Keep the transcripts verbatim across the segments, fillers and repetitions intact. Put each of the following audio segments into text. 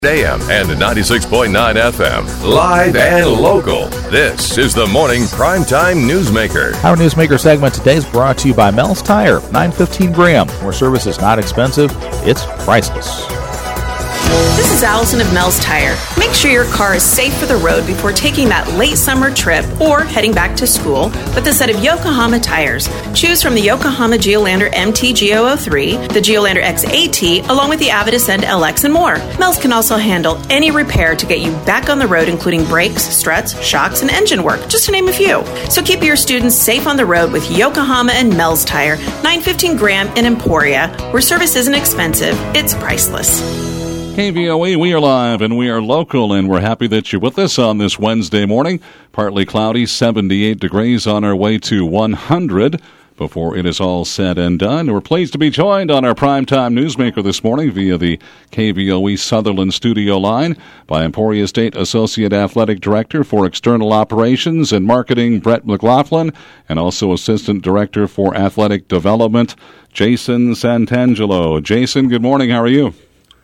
A M and ninety-six point nine F M. Live and local. This is the Morning Primetime Newsmaker. Our Newsmaker segment today is brought to you by Mel's Tire, nine fifteen Graham, where service is not expensive, it's priceless. This is Allison of Mel's Tire. Make sure your car is safe for the road before taking that late summer trip or heading back to school with a set of Yokohama tires. Choose from the Yokohama Geolandar M T G zero zero three, the Geolandar X A T, along with the Avid Ascend L X and more. Mel's can also handle any repair to get you back on the road, including brakes, struts, shocks, and engine work, just to name a few. So keep your students safe on the road with Yokohama and Mel's Tire, nine fifteen Graham in Emporia, where service isn't expensive, it's priceless. K V O E, we are live and we are local, and we're happy that you're with us on this Wednesday morning. Partly cloudy, seventy-eight degrees on our way to one hundred before it is all said and done. We're pleased to be joined on our Primetime Newsmaker this morning via the K V O E Sutherland studio line by Emporia State Associate Athletic Director for External Operations and Marketing, Brett McLaughlin, and also Assistant Director for Athletic Development, Jason Santangelo. Jason, good morning. How are you?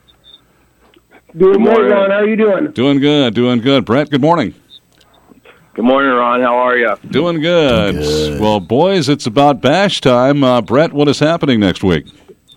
Good morning, Ron. How are you doing? Doing good, doing good. Brett, good morning. Good morning, Ron. How are you? Doing good. good. Well, boys, it's about bash time. Uh, Brett, what is happening next week?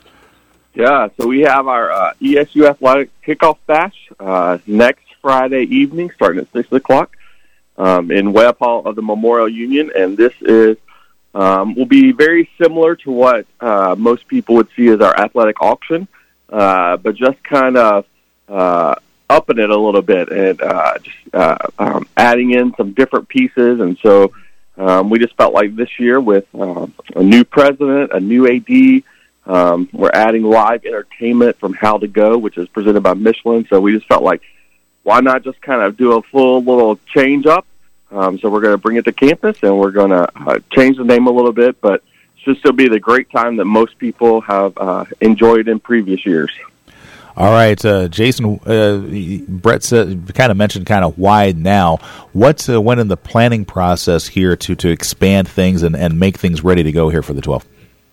Yeah, so we have our uh, E S U Athletic Kickoff Bash uh, next Friday evening, starting at six o'clock um, in Webb Hall of the Memorial Union, and this is um, will be very similar to what uh, most people would see as our athletic auction, uh, but just kind of Uh, upping it a little bit and uh, just uh, um, adding in some different pieces. And so um, we just felt like this year with uh, a new president, a new A D, um, we're adding live entertainment from How to Go, which is presented by Michelin. So we just felt like, why not just kind of do a full little change up? Um, so we're going to bring it to campus, and we're going to uh, change the name a little bit, but it should still be the great time that most people have uh, enjoyed in previous years. All right, uh, Jason, uh, Brett said, kind of mentioned kind of why now. What uh, went in the planning process here to, to expand things and, and make things ready to go here for the twelfth?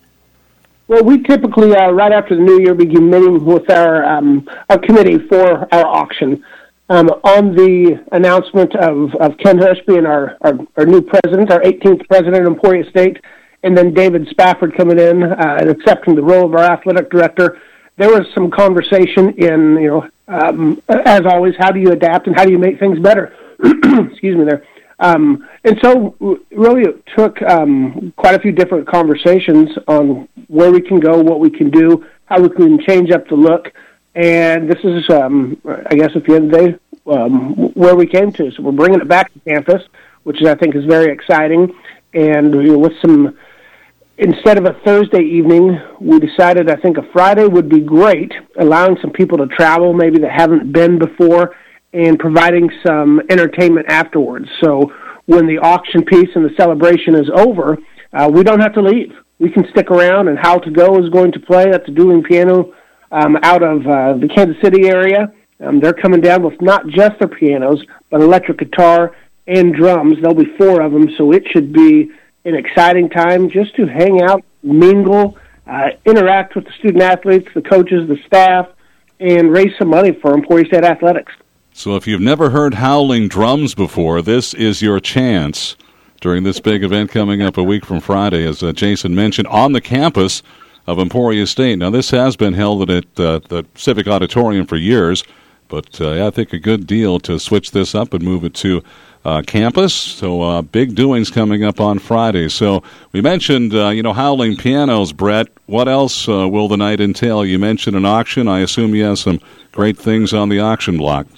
Well, we typically, uh, right after the new year, begin meeting with our, um, our committee for our auction. Um, on the announcement of, of Ken Hirsch being our, our, our new president, our eighteenth president of Emporia State, and then David Spafford coming in uh, and accepting the role of our athletic director, there was some conversation in, you know, um, as always, how do you adapt and how do you make things better? Excuse me there. Um, and so really it took um, quite a few different conversations on where we can go, what we can do, how we can change up the look. And this is, um, I guess, at the end of the day, um, where we came to. So we're bringing it back to campus, which I think is very exciting. And you know, with some... Instead of a Thursday evening, we decided I think a Friday would be great, allowing some people to travel, maybe that haven't been before, and providing some entertainment afterwards. So when the auction piece and the celebration is over, uh, we don't have to leave. We can stick around, and How to Go is going to play at the dueling piano um, out of uh, the Kansas City area. Um, they're coming down with not just their pianos, but electric guitar and drums. There'll be four of them, so it should be an exciting time just to hang out, mingle, uh, interact with the student-athletes, the coaches, the staff, and raise some money for Emporia State Athletics. So if you've never heard howling drums before, this is your chance during this big event coming up a week from Friday, as uh, Jason mentioned, on the campus of Emporia State. Now, this has been held at uh, the Civic Auditorium for years, but uh, I think a good deal to switch this up and move it to Uh, campus. So uh, big doings coming up on Friday. So we mentioned, uh, you know, howling pianos, Brett. What else uh, will the night entail? You mentioned an auction. I assume you have some great things on the auction block.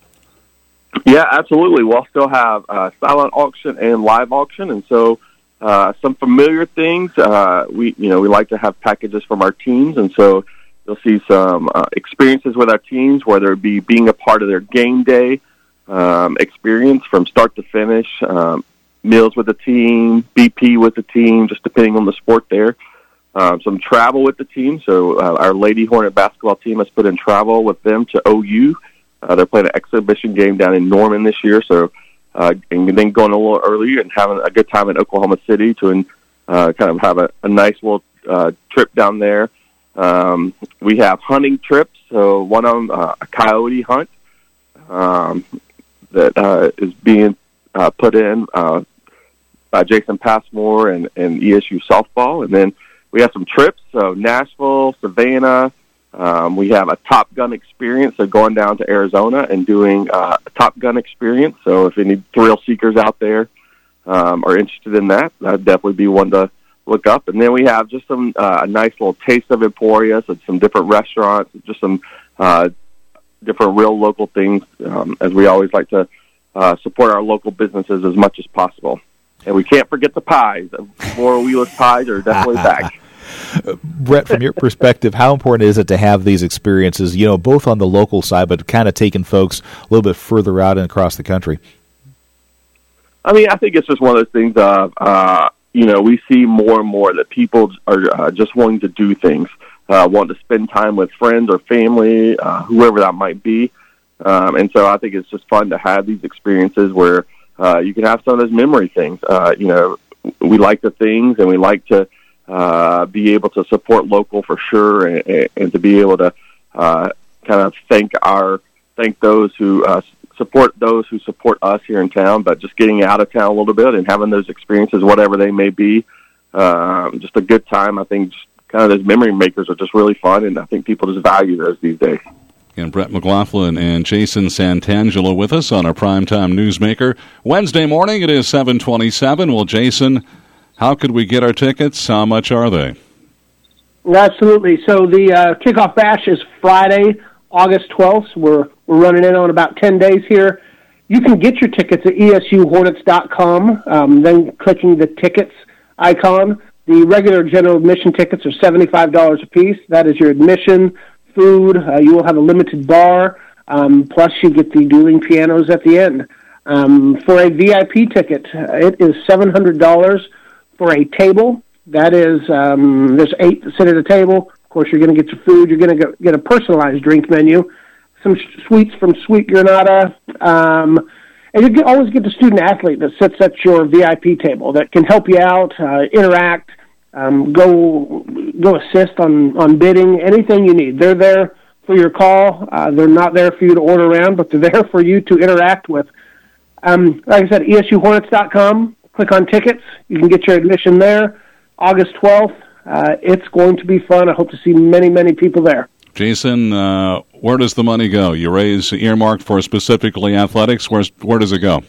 Yeah, absolutely. We'll still have uh, silent auction and live auction, and so uh, some familiar things. Uh, we, you know, we like to have packages from our teams, and so you'll see some uh, experiences with our teams, whether it be being a part of their game day Um, experience from start to finish, um, meals with the team, B P with the team, just depending on the sport there. Um, some travel with the team. So uh, our Lady Hornet basketball team has put in travel with them to O U. Uh, they're playing an exhibition game down in Norman this year. So uh, and then going a little earlier and having a good time in Oklahoma City to uh, kind of have a, a nice little uh, trip down there. Um, we have hunting trips, so one of them, uh, a coyote hunt um, that uh, is being uh, put in uh, by Jason Passmore and, and E S U softball. And then we have some trips, so Nashville, Savannah. Um, we have a Top Gun experience, so going down to Arizona and doing uh, a Top Gun experience. So if any thrill seekers out there um, are interested in that, that'd definitely be one to look up. And then we have just some uh, a nice little taste of Emporia, so some different restaurants, just some uh, different real local things, um, as we always like to uh, support our local businesses as much as possible. And we can't forget the pies. Laura Wheeler's pies are definitely back. Brett, from your perspective, how important is it to have these experiences, you know, both on the local side, but kind of taking folks a little bit further out and across the country? I mean, I think it's just one of those things of, uh, you know, we see more and more that people are uh, just wanting to do things, uh, wanting to spend time with friends or family, uh, whoever that might be. Um, and so I think it's just fun to have these experiences where uh, you can have some of those memory things. Uh, you know, we like the things and we like to uh, be able to support local for sure, and, and to be able to uh, kind of thank our, thank those who uh, support those who support us here in town, but just getting out of town a little bit and having those experiences, whatever they may be, um, just a good time. I think just kind of those memory makers are just really fun, and I think people just value those these days. And Brett McLaughlin and Jason Santangelo with us on our Primetime Newsmaker. Wednesday morning, it is seven twenty-seven. Well, Jason, how could we get our tickets? How much are they? Absolutely. So the uh, kickoff bash is Friday, August twelfth. We're we're running in on about ten days here. You can get your tickets at E S U Hornets dot com, um, then clicking the tickets icon. The regular general admission tickets are seventy-five dollars a piece. That is your admission, food. Uh, you will have a limited bar, um, plus you get the dueling pianos at the end. Um, for a V I P ticket, uh, it is seven hundred dollars for a table. That is, um, there's eight that sit at a table. Of course, you're going to get your food. You're going to get a personalized drink menu, some sh- sweets from Sweet Granada, um, and you get, always get the student athlete that sits at your V I P table that can help you out, uh, interact, um, go go assist on, on bidding, anything you need. They're there for your call. Uh, they're not there for you to order around, but they're there for you to interact with. Um, like I said, E S U Hornets dot com. Click on tickets. You can get your admission there. August twelfth. Uh, it's going to be fun. I hope to see many, many people there. Jason, uh, where does the money go? You raise earmarked for specifically athletics. Where's, where does it go?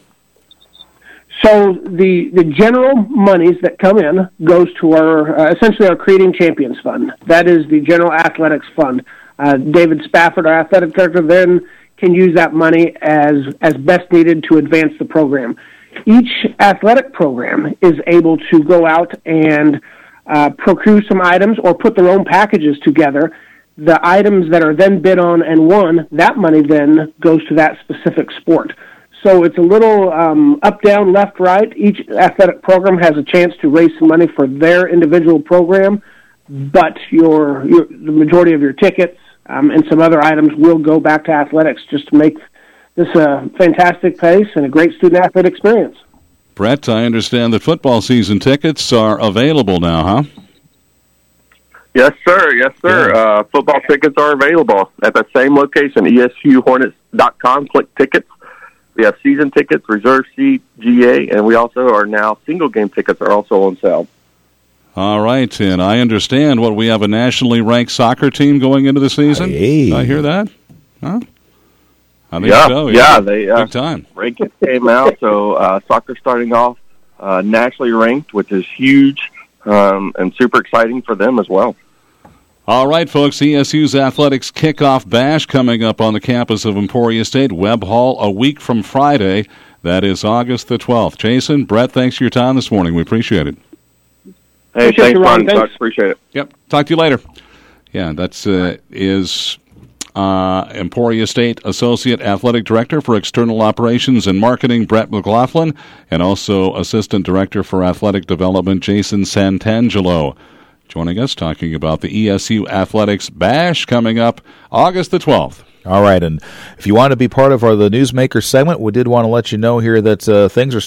So the the general monies that come in goes to our, uh, essentially our Creating Champions Fund. That is the general athletics fund. Uh, David Spafford, our athletic director, then can use that money as, as best needed to advance the program. Each athletic program is able to go out and uh, procure some items or put their own packages together. The items that are then bid on and won, that money then goes to that specific sport. So it's a little um, up, down, left, right. Each athletic program has a chance to raise some money for their individual program, but your, your the majority of your tickets um, and some other items will go back to athletics just to make this is a fantastic place and a great student-athlete experience. Brett, I understand that football season tickets are available now, huh? Yes, sir. Yes, sir. Yeah. Uh, football tickets are available at the same location, E S U Hornets dot com. Click tickets. We have season tickets, reserve seat, G A, and we also are now single-game tickets are also on sale. All right, and I understand what we have a nationally ranked soccer team going into the season. Hey. Did I hear that? Huh? I think yeah, so. Yeah, yeah, they uh, big time. Rankings came out, so uh, soccer starting off uh, nationally ranked, which is huge um, and super exciting for them as well. All right, folks, E S U's Athletics Kickoff Bash coming up on the campus of Emporia State, Webb Hall, a week from Friday. That is August the twelfth. Jason, Brett, thanks for your time this morning. We appreciate it. Hey, Appreciate thanks, you, Ron. Ron. Thanks. Appreciate it. Yep, talk to you later. Yeah, that's uh, is... Uh, Emporia State Associate Athletic Director for External Operations and Marketing, Brett McLaughlin, and also Assistant Director for Athletic Development, Jason Santangelo, joining us talking about the E S U Athletics Bash coming up August the twelfth. All right, and if you want to be part of our the Newsmaker segment, we did want to let you know here that uh, things are